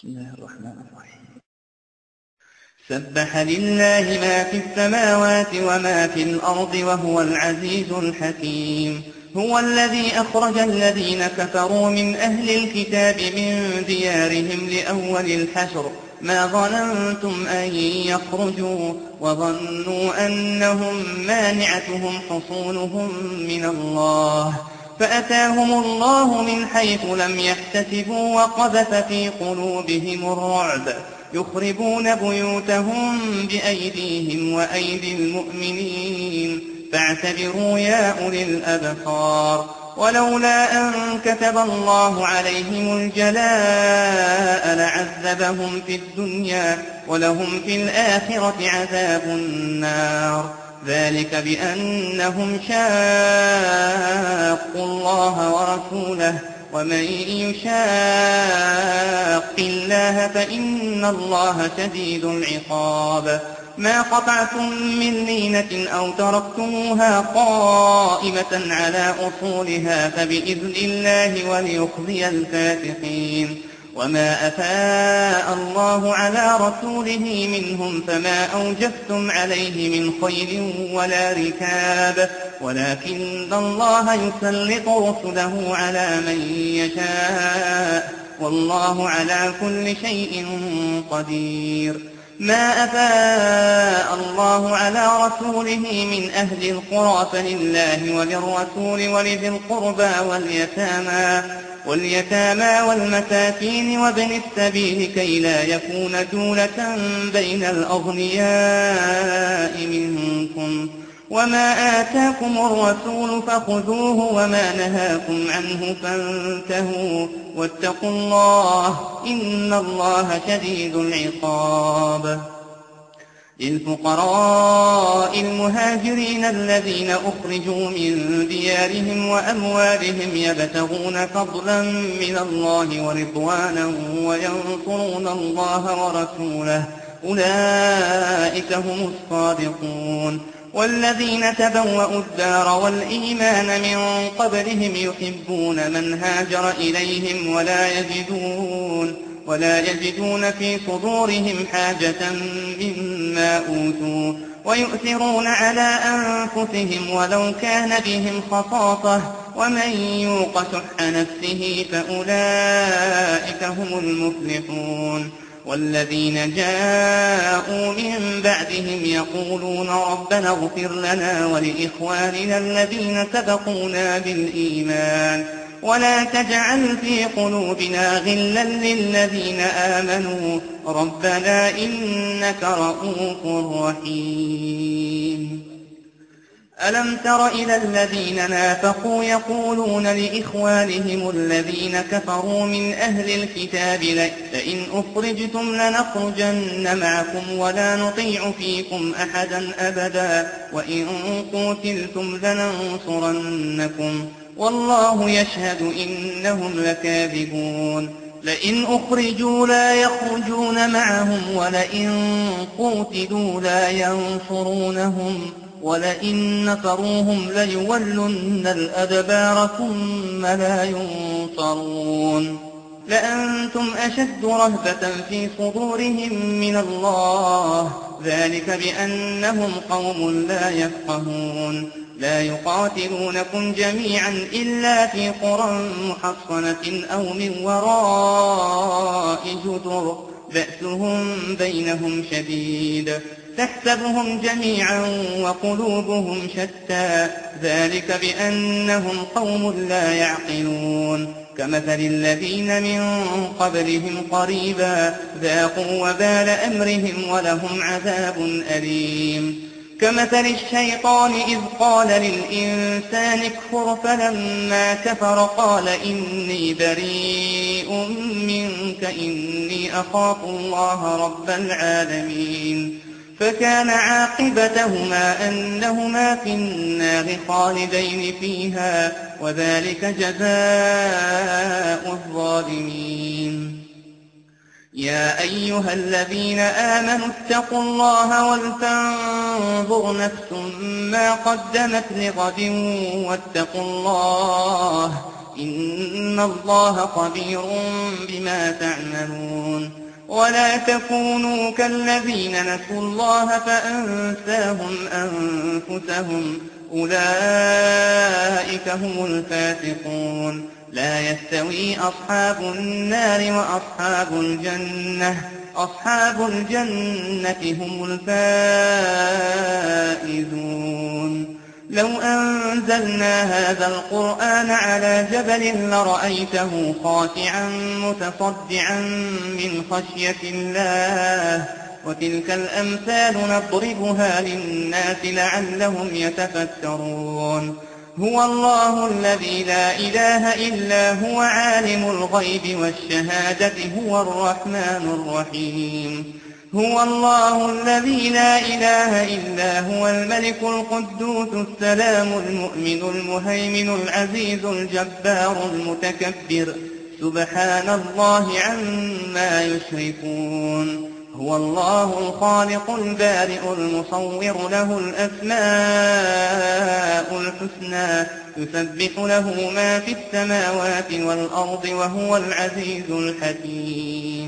بسم الله الرحمن الرحيم. سبح لله ما في السماوات وما في الأرض وهو العزيز الحكيم. هو الذي أخرج الذين كفروا من أهل الكتاب من ديارهم لأول الحشر ما ظننتم أن يخرجوا وظنوا أنهم مانعتهم حصونهم من الله فأتاهم الله من حيث لم يحتسبوا وقذف في قلوبهم الرعب يخربون بيوتهم بأيديهم وأيدي المؤمنين فاعتبروا يا أولي الأبصار. ولولا أن كتب الله عليهم الجلاء لعذبهم في الدنيا ولهم في الآخرة عذاب النار ذلك بأنهم شاقوا الله ورسوله ومن يشاق الله فإن الله شديد العقاب. ما قطعتم من لينة أو تركتموها قائمة على أصولها فبإذن الله وليخزي الفاسقين. وما أفاء الله على رسوله منهم فما أوجفتم عليه من خيل ولا ركاب ولكن الله يسلط رسله على من يشاء والله على كل شيء قدير. ما أفاء الله على رسوله من أهل القرى فلله وللرسول ولذي القربى واليتامى والمساكين وابن السبيل كي لا يكون دولة بين الأغنياء منكم. وما آتاكم الرسول فخذوه وما نهاكم عنه فانتهوا واتقوا الله إن الله شديد العقاب. للفقراء المهاجرين الذين أخرجوا من ديارهم وأموالهم يبتغون فضلا من الله ورضوانا وينصرون الله ورسوله أولئك هم الصادقون. والذين تبوأوا الدار والإيمان من قبلهم يحبون من هاجر إليهم ولا يجدون في صدورهم حاجة مما أوتوا ويؤثرون على أنفسهم ولو كان بهم خصاصة ومن يوق شح نفسه فأولئك هم المفلحون. والذين جاءوا من بعدهم يقولون ربنا اغفر لنا ولإخواننا الذين سبقونا بالإيمان ولا تجعل في قلوبنا غلا للذين آمنوا ربنا إنك رؤوف رحيم. ألم تر إلى الذين نافقوا يقولون لإخوانهم الذين كفروا من أهل الكتاب لئن أخرجتم لنخرجن معكم ولا نطيع فيكم أحدا أبدا وإن قتلتم لننصرنكم والله يشهد إنهم لكاذبون. لئن أخرجوا لا يخرجون معهم ولئن قتلوا لا ينصرونهم ولئن نصروهم ليولن الأدبار ثم لا ينصرون. لأنتم أشد رهبة في صدورهم من الله ذلك بأنهم قوم لا يفقهون. لا يقاتلونكم جميعا إلا في قرى محصنة أو من وراء جدر بأسهم بينهم شديد تحسبهم جميعا وقلوبهم شتى ذلك بأنهم قوم لا يعقلون. كمثل الذين من قبلهم قريبا ذاقوا وبال أمرهم ولهم عذاب أليم. كمثل الشيطان إذ قال للإنسان اكفر فلما كفر قال إني بريء منك إني أخاف الله رب العالمين. فكان عاقبتهما أنهما في النار خالدين فيها وذلك جزاء الظالمين. يا أيها الذين آمنوا اتقوا الله ولتنظر نفس ما قدمت لغد واتقوا الله إن الله خبير بما تعملون ولا تكونوا كالذين نسوا الله فأنساهم أنفسهم أولئك هم الفاسقون لا يستوي أصحاب النار وأصحاب الجنة أصحاب الجنة هم الفائزون لو أنزلنا هذا القرآن على جبل لرأيته خاشعا متصدعا من خشية الله وتلك الأمثال نضربها للناس لعلهم يتفكرون هو الله الذي لا إله إلا هو عالم الغيب والشهادة هو الرحمن الرحيم هو الله الذي لا إله إلا هو الملك القدوس السلام المؤمن المهيمن العزيز الجبار المتكبر سبحان الله عما يشركون هو الله الخالق البارئ المصور له الأسماء الحسنى يسبح له ما في السماوات والأرض وهو العزيز الحكيم